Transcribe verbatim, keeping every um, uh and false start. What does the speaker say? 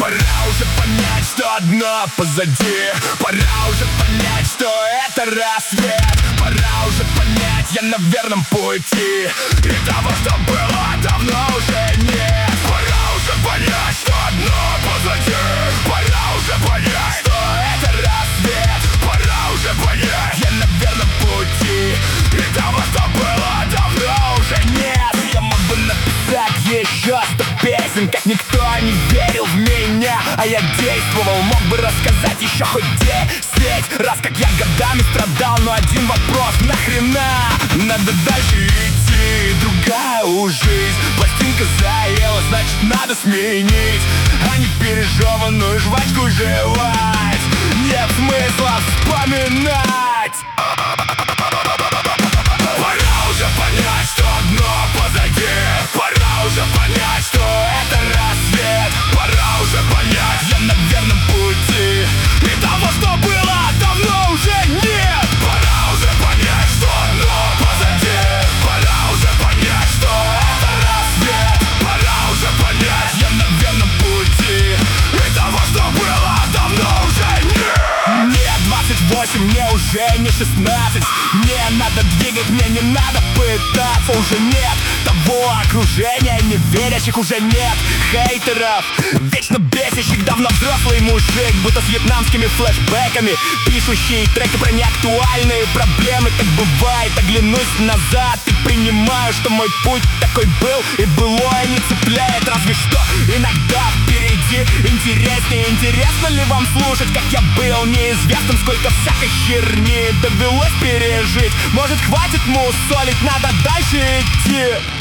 Пора уже понять, что одно позади. Пора уже понять, что это рассвет. Пора уже понять, я на верном пути, и того, что было, давно уже нет. Пора уже понять, что одно позади. Пора уже понять, что это рассвет. Пора уже понять, я на верном пути, и того, что было, давно уже нет. Я мог бы написать еще сто песен, как никто не верил в меня, а я действовал. Мог бы рассказать еще хоть десять раз, как я годами страдал, но один вопрос: нахрена? Надо дальше идти, другая у жизнь. Пластинка заела, значит надо сменить, а не пережеванную жвачку жевать. Нет смысла вспоминать. Пора уже понять, что одно позади. Пора уже понять, что это рассвет. Пора уже понять, я на верном пути, и того, что было, давно уже нет. Пора уже понять, что одно позади. Пора уже понять, что это рассвет. Пора уже понять, я на верном пути, и того, что было, давно уже нет. Мне двадцать восемь, мне уже не шестнадцать. Мне надо двигать, мне не надо пытаться. Уже нет того окружения неверящих, уже нет хейтеров, вечно бесящих. Давно взрослый мужик, будто с вьетнамскими флешбэками, пишущий треки про неактуальные проблемы. Как бывает, оглянусь назад и принимаю, что мой путь такой был, и былое не цепляет. Разве что иногда впереди интереснее. Интересно ли вам слушать, как я был неизвестным, сколько всякой херни довелось пережить? Может, хватит мусолить, надо дальше идти.